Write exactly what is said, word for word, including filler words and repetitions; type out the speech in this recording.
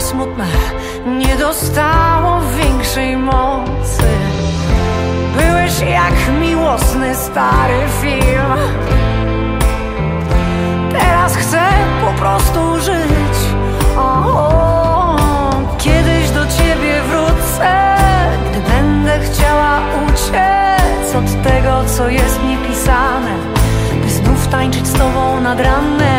smutne nie dostało większej mocy. Byłeś jak miłosny stary film. Teraz chcę po prostu żyć. O, kiedyś do ciebie wrócę, gdy będę chciała uciec od tego, co jest mi pisane, by znów tańczyć z tobą nad ranem.